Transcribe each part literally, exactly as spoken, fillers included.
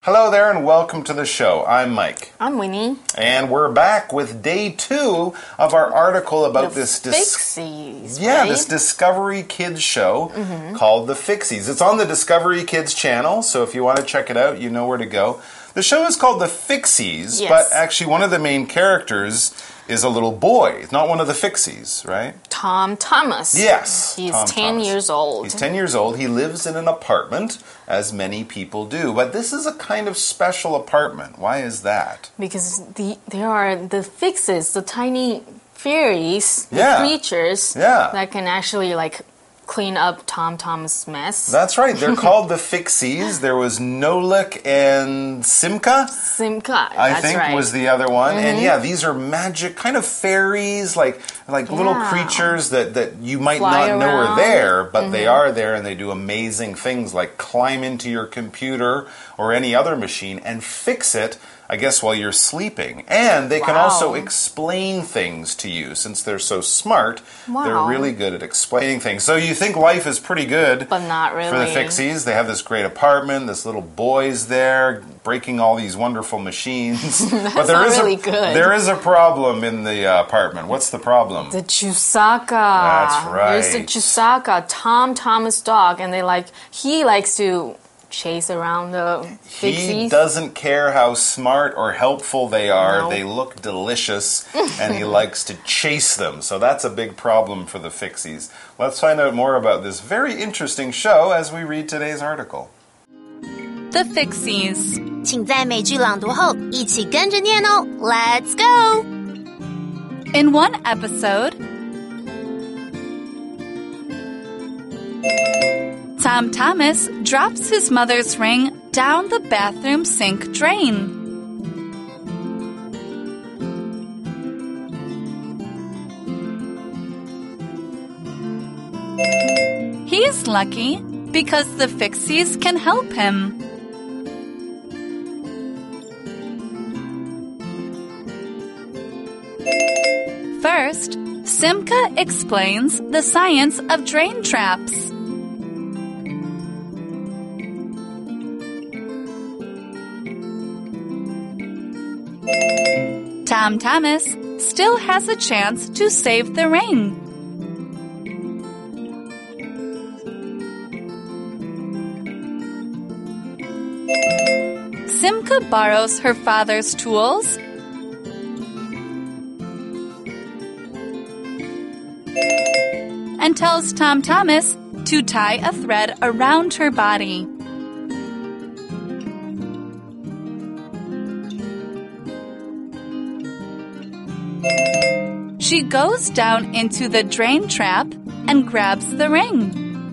Hello there and welcome to the show. I'm Mike. I'm Winnie. And we're back with day two of our article about the this... Fixies, Yeah, right? this Discovery Kids show mm-hmm. called The Fixies. It's on the Discovery Kids channel, so if you want to check it out, you know where to go. The show is called The Fixies, yes. but actually one of the main characters is a little boy, not one of the Fixies, right? Tom Thomas. Yes. He's Tom ten Thomas. years old. He's ten years old. He lives in an apartment, as many people do. But this is a kind of special apartment. Why is that? Because the, there are the Fixies, the tiny fairies, the yeah. creatures yeah. that can actually like clean up Tom Thomas' mess. That's right. They're called the Fixies. There was Nolik and Simka. Simka, I that's think right. was the other one. Mm-hmm. And yeah, these are magic kind of fairies, like like yeah. little creatures that, that you might Fly not know around. are there, but mm-hmm. they are there and they do amazing things like climb into your computer or any other machine and fix it, I guess, while you're sleeping. And they wow. can also explain things to you. Since they're so smart, wow. they're really good at explaining things. So you think life is pretty good but not really. for the Fixies. They have this great apartment, this little boy's there, breaking all these wonderful machines. That's but there not is really a, good. There is a problem in the uh, apartment. What's the problem? The Chusaka. That's right. There's the Chusaka, Tom Thomas dog, and they like he likes to chase around the Fixies. He doesn't care how smart or helpful they are. No. They look delicious, and he likes to chase them. So that's a big problem for the Fixies. Let's find out more about this very interesting show as we read today's article. The Fixies. 请在美剧朗读后一起跟着念哦 Let's go! In one episode, Tom Thomas drops his mother's ring down the bathroom sink drain. He is lucky because the Fixies can help him. First, Simka explains the science of drain traps. Tom Thomas still has a chance to save the ring. Simka borrows her father's tools and tells Tom Thomas to tie a thread around her body. She goes down into the drain trap and grabs the ring.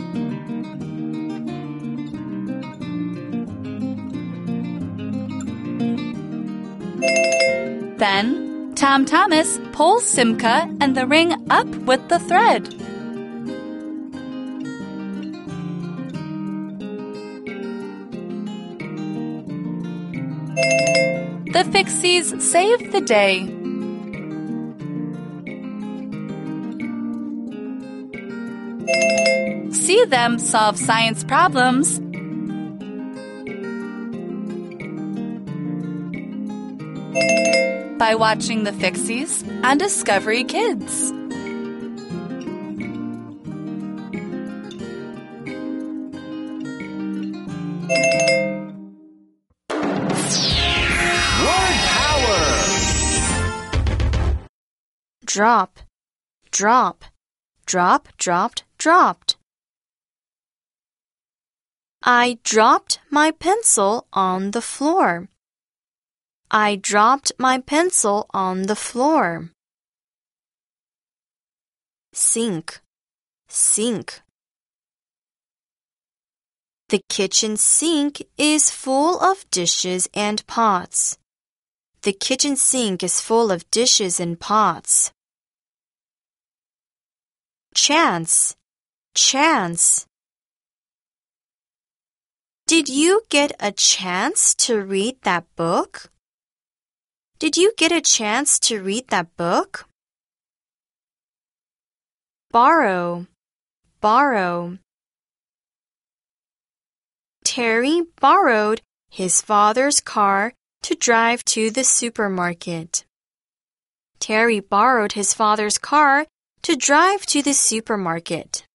Then, Tom Thomas pulls Simka and the ring up with the thread. The Fixies save the day. See them solve science problems by watching the Fixies on Discovery Kids. Word power! Drop, drop, drop, dropped, dropped. I dropped my pencil on the floor. I dropped my pencil on the floor. Sink, sink. The kitchen sink is full of dishes and pots. The kitchen sink is full of dishes and pots. Chance, chance. Did you get a chance to read that book? Did you get a chance to read that book? Borrow, borrow. Terry borrowed his father's car to drive to the supermarket. Terry borrowed his father's car to drive to the supermarket.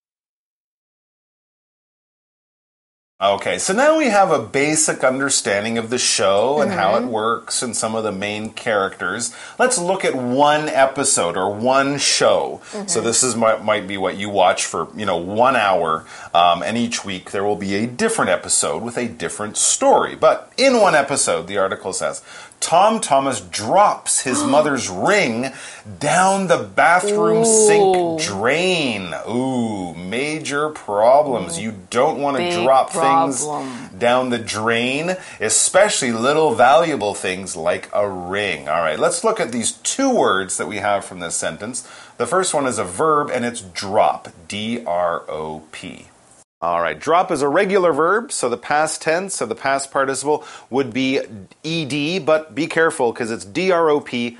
Okay, so now we have a basic understanding of the show and mm-hmm. how it works and some of the main characters. Let's look at one episode or one show. Mm-hmm. So this is might, might be what you watch for, you know, one hour. Um, and each week there will be a different episode with a different story. But in one episode, the article says, Tom Thomas drops his mother's ring down the bathroom Ooh. sink drain. Ooh, major problems. You don't want to Big drop problem. things down the drain, especially little valuable things like a ring. All right, let's look at these two words that we have from this sentence. The first one is a verb, and it's drop, D R O P. All right, drop is a regular verb, so the past tense of the past participle would be ed, but be careful because it's D R O P,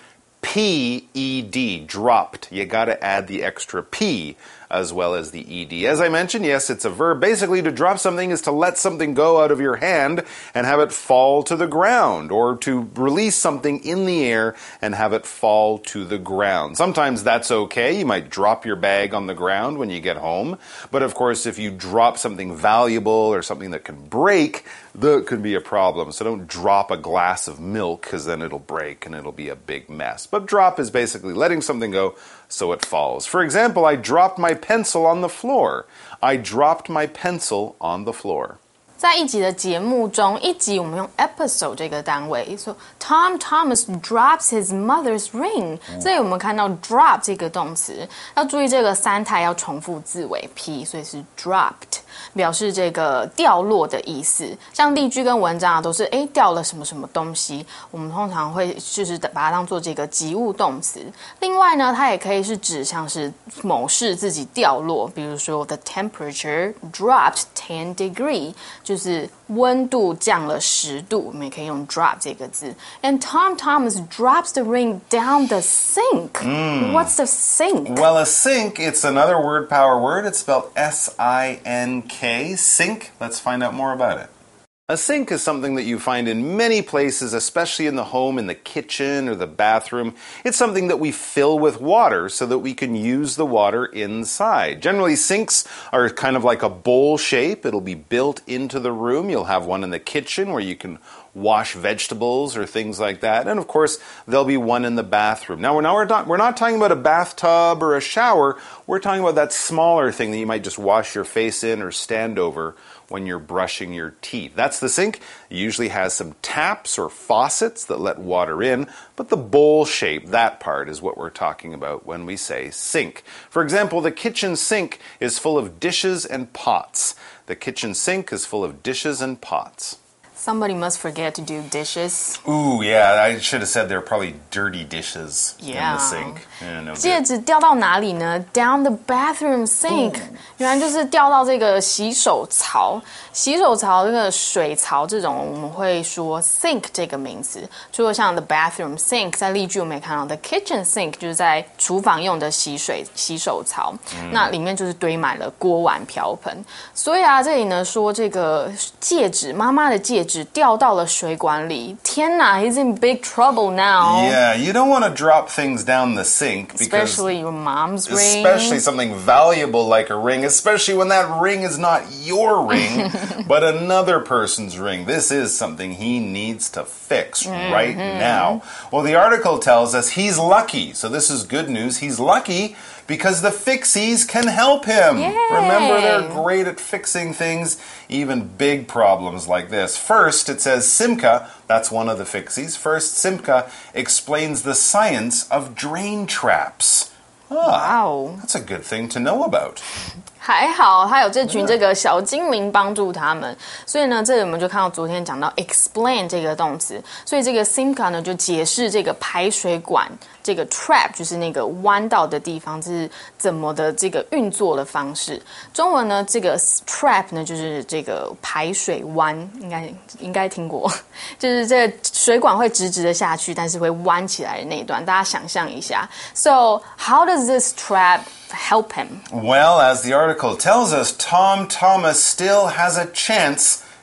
P E D, dropped. You got to add the extra P as well as the ed. As I mentioned, yes, it's a verb. Basically, to drop something is to let something go out of your hand and have it fall to the ground, or to release something in the air and have it fall to the ground. Sometimes that's okay. You might drop your bag on the ground when you get home. But of course, if you drop something valuable or something that can break, that could be a problem. So don't drop a glass of milk because then it'll break and it'll be a big mess. But drop is basically letting something go so it falls. For example, I dropped my pencil on the floor. I dropped my pencil on the floor. 在一集的节目中，一集我们用 episode 这个单位，说 Tom Thomas drops his mother's ring。这里我们看到 drop 这个动词，要注意这个三态要重复字尾 p， 所以是 dropped， 表示这个掉落的意思。像例句跟文章啊，都是诶掉了什么什么东西，我们通常会就是把它当做这个及物动词。另外呢，它也可以是指像是某事自己掉落，比如说 the temperature dropped ten degree。就是温度降了十度，我们也可以用 drop 这个字。And Tom Thomas drops the ring down the sink. Mm. What's the sink? Well, a sink, it's another word power word. It's spelled S I N K. Sink. Let's find out more about it. A sink is something that you find in many places, especially in the home, in the kitchen or the bathroom. It's something that we fill with water so that we can use the water inside. Generally, sinks are kind of like a bowl shape. It'll be built into the room. You'll have one in the kitchen where you can wash vegetables or things like that. And of course, there'll be one in the bathroom. Now, we're not, we're not, we're not talking about a bathtub or a shower. We're talking about that smaller thing that you might just wash your face in or stand over when you're brushing your teeth. That's the sink. It usually has some taps or faucets that let water in, but the bowl shape, that part is what we're talking about when we say sink. For example, the kitchen sink is full of dishes and pots. The kitchen sink is full of dishes and pots. Somebody must forget to do dishes. Ooh, yeah, I should have said there are probably dirty dishes yeah. in the sink. Yeah, no 戒指掉到哪里呢 ？Down the bathroom sink. 原来就是掉到这个洗手槽。洗手槽这个水槽这种，我们会说 sink 这个名词。除了像 the bathroom sink， 在例句我们也看到 the kitchen sink 就是在厨房用的洗水洗手槽，嗯、那里面就是堆满了锅碗瓢盆。所以啊，这里呢说这个戒指，妈妈的戒指。掉到了水管里，天哪 he's in big trouble now. Yeah, you don't want to drop things down the sink. Especially your mom's ring. Especially something valuable like a ring, especially when that ring is not your ring, but another person's ring. This is something he needs to fix mm-hmm. right now. Well, the article tells us he's lucky. So this is good news. He's lucky because the Fixies can help him. Yay. Remember, they're great at fixing things, even big problems like this. First, it says Simka, that's one of the Fixies. First, Simka explains the science of drain traps. Ah, wow. That's a good thing to know about. 还好，他有这群这个小精灵帮助他们，所以呢，这里我们就看到昨天讲到 explain 这个动词，所以这个 Simka 呢就解释这个排水管这个 trap 就是那个弯道的地方，这是怎么的这个运作的方式。中文呢，这个 trap 呢就是这个排水弯，应该应该听过，就是这个水管会直直的下去，但是会弯起来的那一段，大家想象一下。So how does this trap help him? Well, as the article tells us, Tom Thomas still has a chance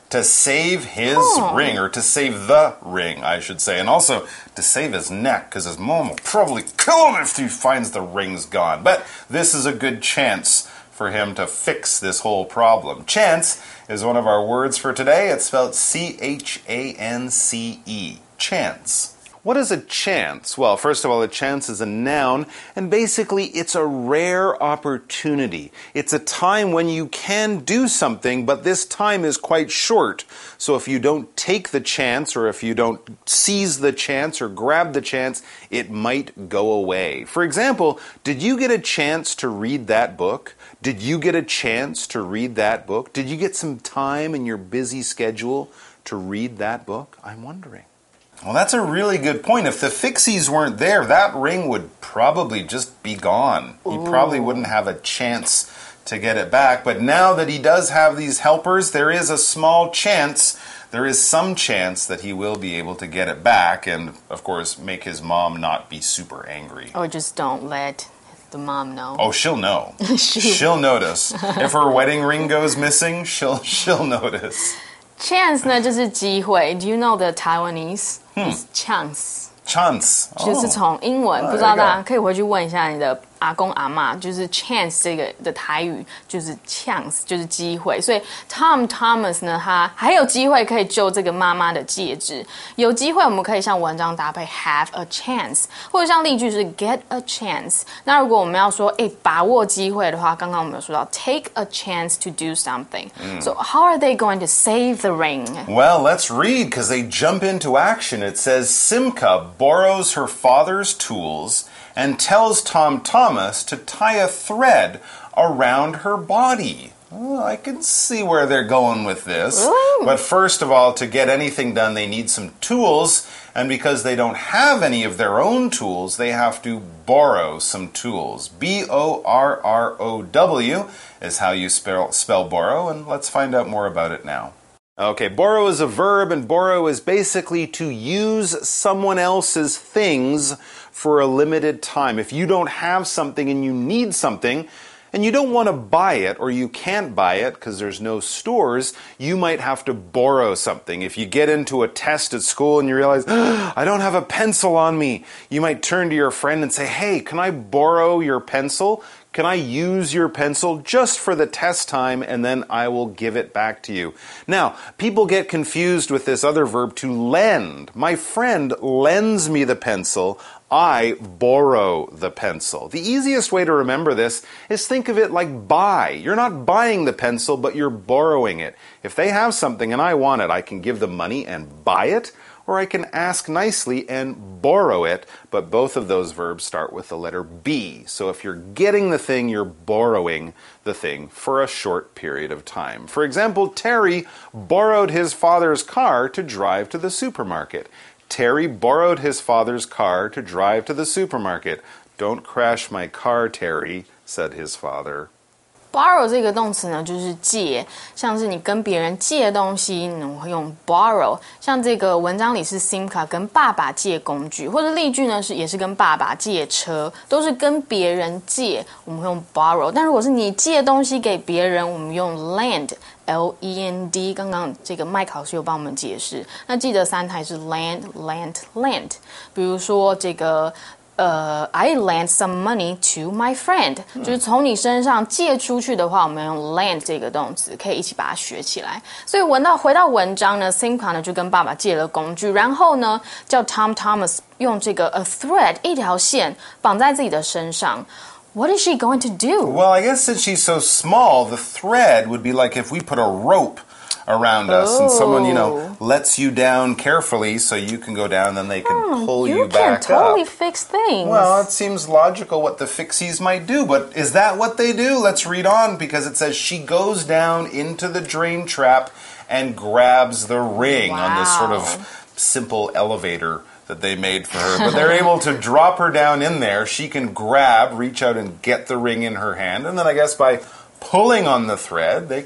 to save his Oh. ring, or to save the ring, I should say. And also to save his neck, because his mom will probably kill him if he finds the ring's gone. But this is a good chance for him to fix this whole problem. Chance is one of our words for today. It's spelled C H A N C E. Chance. What is a chance? Well, first of all, a chance is a noun, and basically it's a rare opportunity. It's a time when you can do something, but this time is quite short. So if you don't take the chance, or if you don't seize the chance or grab the chance, it might go away. For example, did you get a chance to read that book? Did you get a chance to read that book? Did you get some time in your busy schedule to read that book? I'm wondering. Well, that's a really good point. If the fixies weren't there, that ring would probably just be gone. He probably wouldn't have a chance to get it back. But now that he does have these helpers, there is a small chance, there is some chance that he will be able to get it back and, of course, make his mom not be super angry. Or just don't let the mom know. Oh, she'll know. She'll notice. If her wedding ring goes missing, she'll she'll notice. Chance 呢就是机会。Do you know the Taiwanese is chance？ Chance. 就是从英文， Oh, 不知道 there you 大 go. 家可以回去问一下你的阿公阿嬷，就是 chance 这个的台语就是 chance， 就是机会。所以 Tom Thomas 呢，他还有机会可以救这个妈妈的戒指。有机会我们可以像文章搭配 have a chance， 或者像例句是 get a chance。那如果我们要说诶把握机会的话，刚刚我们有说到 take a chance to do something。So how are they going to save the ring? Well, let's read, because they jump into action. It says, Simca borrows her father's tools and tells Tom Thomas to tie a thread around her body. Oh, I can see where they're going with this. Really? But first of all, to get anything done, they need some tools. And because they don't have any of their own tools, they have to borrow some tools. B O R R O W is how you spell, spell borrow, and let's find out more about it now. Okay, borrow is a verb, and borrow is basically to use someone else's things for a limited time. If you don't have something and you need something, and you don't want to buy it, or you can't buy it because there's no stores, you might have to borrow something. If you get into a test at school and you realize, oh, I don't have a pencil on me, you might turn to your friend and say, hey, can I borrow your pencil? Can I use your pencil just for the test time, and then I will give it back to you? Now, people get confused with this other verb, to lend. My friend lends me the pencil. I borrow the pencil. The easiest way to remember this is think of it like buy. You're not buying the pencil, but you're borrowing it. If they have something and I want it, I can give them money and buy it, or I can ask nicely and borrow it, but both of those verbs start with the letter B. So if you're getting the thing, you're borrowing the thing for a short period of time. For example, Terry borrowed his father's car to drive to the supermarket. Terry borrowed his father's car to drive to the supermarket. Don't crash my car, Terry, said his father. Borrow 这个动词呢，就是借，像是你跟别人借东西，你会用 borrow。像这个文章里是 Simca 跟爸爸借工具，或者例句呢是也是跟爸爸借车，都是跟别人借，我们会用 borrow。但如果是你借东西给别人，我们用 lend。L E N D， 刚刚这个麦考师有帮我们解释。那记得三台是 lend, lent, lent。比如说这个，呃 ，I lent some money to my friend，、嗯、就是从你身上借出去的话，我们用 lend 这个动词，可以一起把它学起来。所以文到回到文章呢 ，Simca 呢就跟爸爸借了工具，然后呢叫 Tom Thomas 用这个 a thread 一条线绑在自己的身上。What is she going to do? Well, I guess since she's so small, the thread would be like if we put a rope around us oh. and someone, you know, lets you down carefully so you can go down, then they can hmm, pull you, you back can totally up. fix things. Well, it seems logical what the fixies might do, but is that what they do? Let's read on, because it says she goes down into the drain trap and grabs the ring wow. on this sort of simple elevator that they made for her. But they're able to drop her down in there. She can grab, reach out and get the ring in her hand. And then I guess by pulling on the thread, they can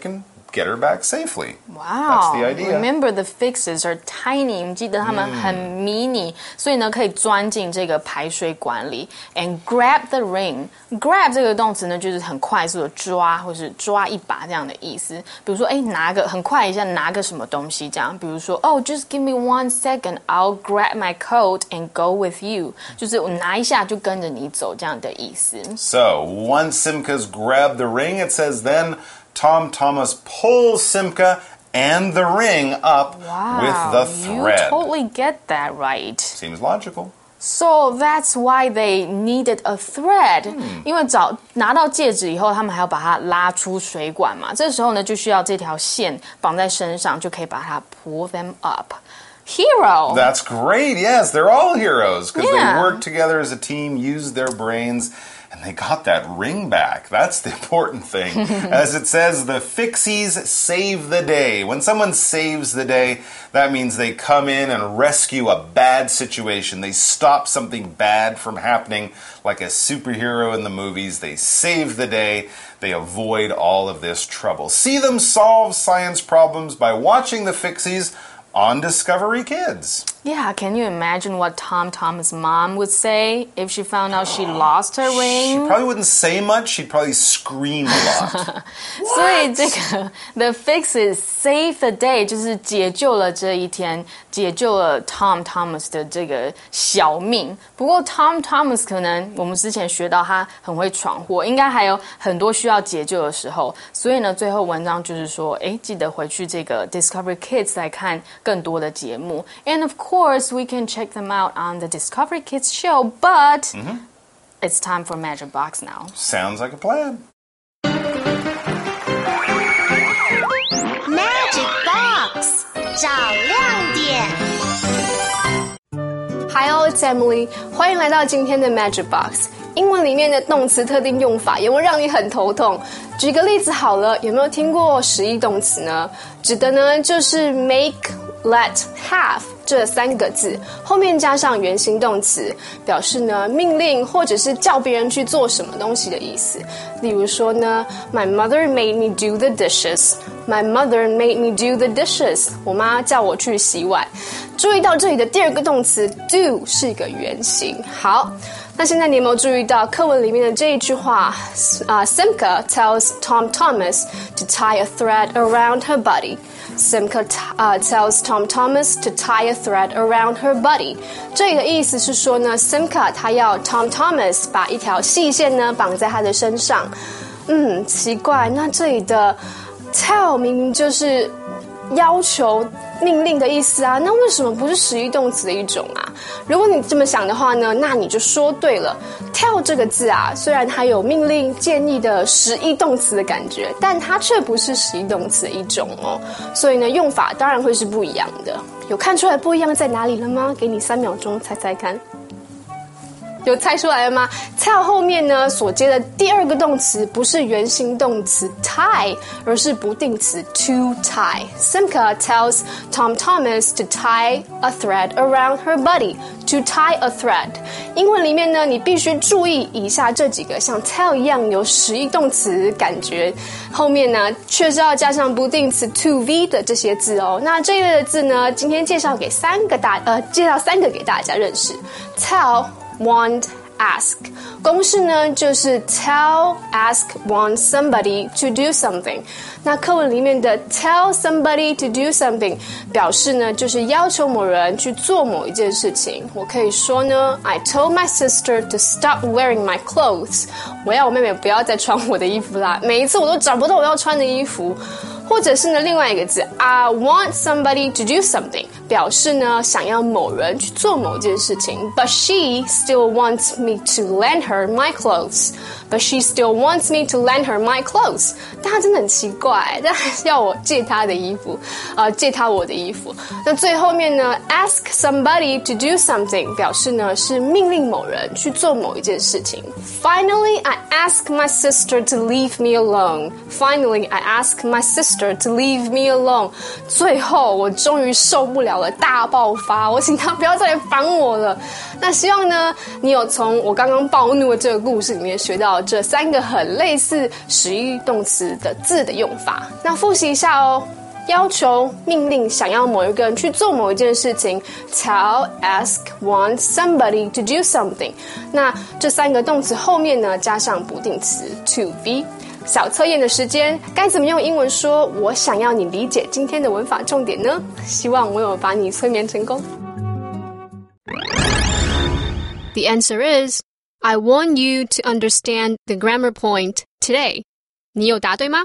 get her back safely. Wow. That's the idea. Remember the fixes are tiny. 你记得它们很迷你，所以呢可以钻进这个排水管里。And grab the ring. Grab 这个动词呢就是很快速的抓，或是抓一把这样的意思。比如说，哎，拿个很快一下拿个什么东西这样。比如说，哦 ，just give me one second, I'll grab my coat and go with you. 就是我拿一下就跟着你走这样的意思。 So once Simka's grabbed the ring, it says then Tom Thomas pulls Simka and the ring up wow, with the thread. You totally get that right. Seems logical. So that's why they needed a thread. 因为找拿到戒指以后，他们还要把它拉出水管嘛。这时候呢，就需要这条线绑在身上，就可以把它 pull them up. Hero. That's great. Yes, they're all heroes because Yeah. they worked together as a team, used their brains, and they got that ring back. That's the important thing. As it says, the Fixies save the day. When someone saves the day, that means they come in and rescue a bad situation. They stop something bad from happening, like a superhero in the movies. They save the day. They avoid all of this trouble. See them solve science problems by watching the Fixies on Discovery Kids. Yeah, can you imagine what Tom Thomas' mom would say if she found out she lost her ring? She probably wouldn't say much. She'd probably scream a lot. 所以这个 The Fixes save the day 就是解救了这一天，解救了 Tom Thomas 的这个小命。不过 Tom Thomas 可能我们之前学到他很会闯祸，应该还有很多需要解救的时候。所以呢，最后文章就是说，哎，记得回去这个 Discovery Kids 来看更多的节目。And of course, we can check them out on the Discovery Kids show, but mm-hmm. it's time for Magic Box now. Sounds like a plan. Magic Box 找亮点。 Hi, it's Emily. 欢迎来到今天的 Magic Box。英文里面的动词特定用法有没有让你很头痛？举个例子好了，有没有听过实义动词呢？指的呢就是 make、let、have 这三个字，后面加上原形动词，表示呢命令或者是叫别人去做什么东西的意思。例如说呢 ，My mother made me do the dishes. My mother made me do the dishes. 我妈叫我去洗碗。注意到这里的第二个动词 do 是一个原形。好。那现在你有没有注意到课文里面的这一句话？啊、uh, ，Simka tells Tom Thomas to tie a thread around her body. Simka uh, tells Tom Thomas to tie a thread around her body. 这里的意思是说呢 ，Simka 她要 Tom Thomas 把一条细线呢绑在他的身上。嗯，奇怪，那这里的 tell 明明就是要求。命令的意思啊，那为什么不是实义动词的一种啊？如果你这么想的话呢，那你就说对了。tell 这个字啊，虽然它有命令、建议的实义动词的感觉，但它却不是实义动词的一种哦。所以呢，用法当然会是不一样的。有看出来不一样在哪里了吗？给你三秒钟猜猜看。有猜出来了吗 ？tell 后面呢所接的第二个动词不是原形动词 tie， 而是不定词 to tie. Simka tells Tom Thomas to tie a thread around her body. To tie a thread. 英文里面呢，你必须注意以下这几个像 tell 一样有实义动词感觉，后面呢却是要加上不定词 to be 的这些字哦。那这一类的字呢，今天介绍给三个大呃，介绍三个给大家认识 ：tell。Want, ask. 公式呢就是 tell, ask, want somebody to do something. 那课文里面的 tell somebody to do something 表示呢就是要求某人去做某一件事情。我可以说呢 I told my sister to stop wearing my clothes. 我要我妹妹不要再穿我的衣服啦，每一次我都找不到我要穿的衣服。或者是呢，另外一个字 I want somebody to do something 表示呢想要某人去做某件事情 But she still wants me to lend her my clothes But she still wants me to lend her my clothes 但她真的很奇怪，但还是要我借她的衣服呃，借她我的衣服。那最后面呢 Ask somebody to do something 表示呢是命令某人去做某一件事情 Finally, I ask my sister to leave me alone Finally, I ask my sister to leave me alone 最后我终于受不了了，大爆发，我请他不要再来烦我了。那希望呢，你有从我刚刚暴怒的这个故事里面学到这三个很类似实义动词的字的用法。那复习一下哦。要求、命令、想要某一个人去做某一件事情 tell, ask, want somebody to do something。 那这三个动词后面呢加上补定词 to be。 小测验的时间，该怎么用英文说我想要你理解今天的文法重点呢？希望我有把你催眠成功。 The answer is I want you to understand the grammar point today。 你有答对吗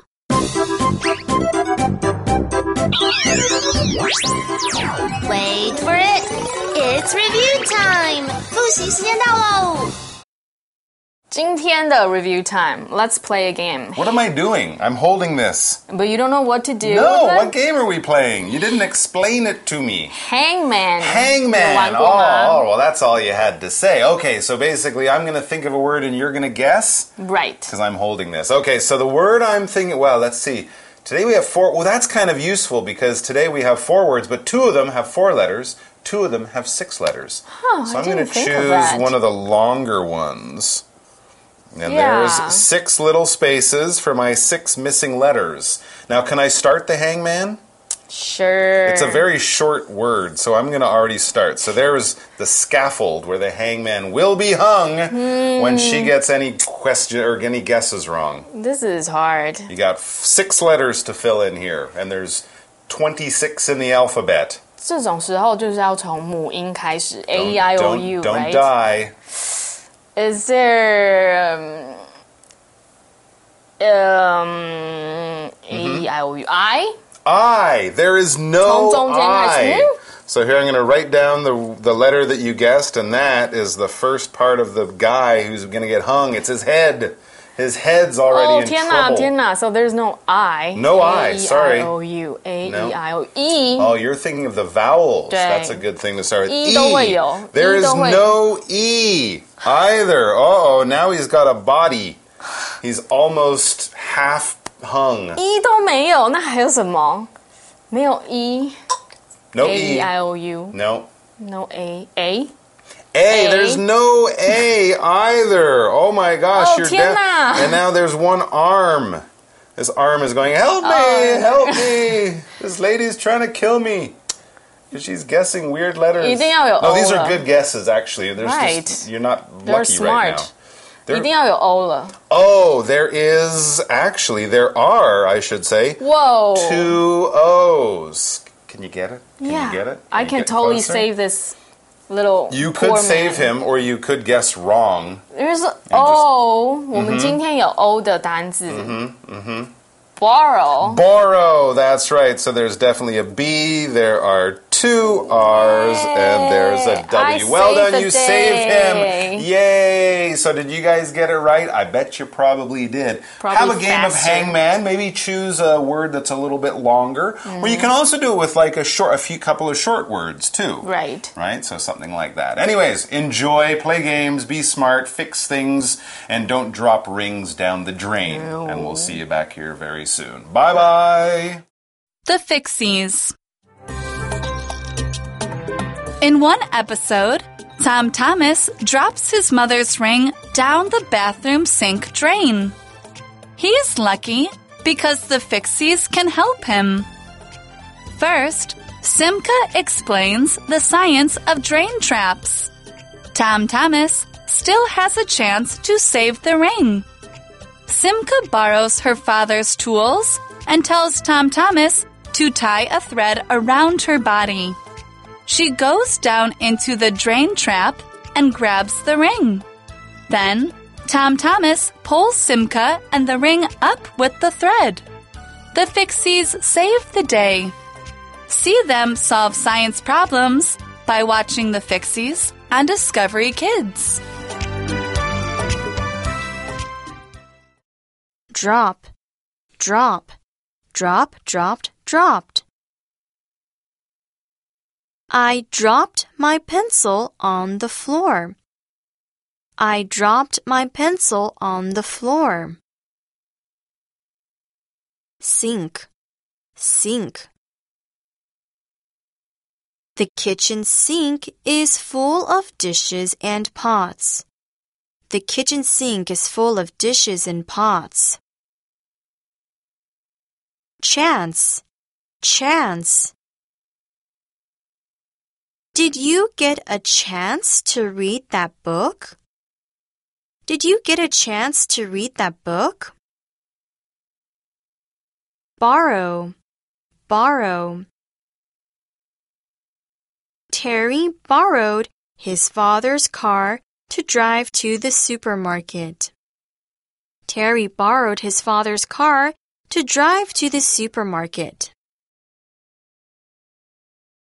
？Wait for it. It's review time. 复习时间到喽。 今天的 review time. Let's play a game. What am I doing? I'm holding this. But you don't know what to do. No, with it? what game are we playing? You didn't explain it to me. Hangman. 有 Hangman. 玩过吗？ Oh, well, that's all you had to say. Okay, so basically, I'm going to think of a word and you're going to guess? Right. Because I'm holding this. Okay, so the word I'm thinking, well, let's see. Today we have four. Well, that's kind of useful because today we have four words, but two of them have four letters. Two of them have six letters. Huh, so I I'm going to didn't think of choose that. one of the longer ones. And Yeah. there's six little spaces for my six missing letters. Now, can I start the hangman? Sure. It's a very short word, so I'm going to already start. So there's the scaffold where the hangman will be hung hmm. when she gets any question or any guesses wrong. This is hard. You got six letters to fill in here, and there's twenty-six in the alphabet. 这种时候就是要从母音开始 A E I O U, don't, don't right? die. Is there um, um A E I O U I? I. There is no 从中间开始 I. So here I'm going to write down the the letter that you guessed, and that is the first part of the guy who's going to get hung. It's his head. His head's already Oh, in 天哪 trouble. 天哪 So there's no I. No I, sorry. A E I O U, A No. E I O E. Oh, you're thinking of the vowels. 对 That's a good thing to start with. E 都会有 There E is 都会 no E either. Uh-oh, now he's got a body. He's almost half hung. E 都没有，那还有什么？没有 E. No A E. E I O U. No. No A. A? A. A. There's no A either. Oh my gosh, Oh, you're 天 dead. 哪 And now there's one arm. This arm is going, help me, Oh. help me. This lady's trying to kill me. She's guessing weird letters. 一定要有 No, these O are 了 good guesses, actually. There's Right. just, you're not They're lucky right smart. now. There- 一定要有 O 了。 Oh, there is, actually, there are, I should say, Whoa. two O's. Can you get it? Can Yeah. you get it? I you can get totally closer? save this little You could poor save man. him, or you could guess wrong. There's O. 我们今天有 O 的单字。Borrow. Borrow, that's right. So there's definitely a B, there are two R's, and there's a W. I Well saved done, the you day. saved him. Yay! So did you guys get it right? I bet you probably did. Probably Have a game faster. of hangman. Maybe choose a word that's a little bit longer. Or you can also do it with like a short, a few couple of short words too. Right. Right? So something like that. Anyways, enjoy, play games, be smart, fix things, and don't drop rings down the drain. No. And we'll see you back here very soon. Bye bye. The Fixies. In one episode, Tom Thomas drops his mother's ring down the bathroom sink drain. He is lucky because the Fixies can help him. First, Simka explains the science of drain traps. Tom Thomas still has a chance to save the ring. Simka borrows her father's tools and tells Tom Thomas to tie a thread around her body. She goes down into the drain trap and grabs the ring. Then, Tom Thomas pulls Simka and the ring up with the thread. The Fixies save the day. See them solve science problems by watching The Fixies on Discovery Kids. Drop, drop, drop, dropped, dropped. I dropped my pencil on the floor. I dropped my pencil on the floor. Sink, sink. The kitchen sink is full of dishes and pots. The kitchen sink is full of dishes and pots. Chance, chance. Did you get a chance to read that book? Did you get a chance to read that book? Borrow, borrow. Terry borrowed his father's car to drive to the supermarket. Terry borrowed his father's car to drive to the supermarket.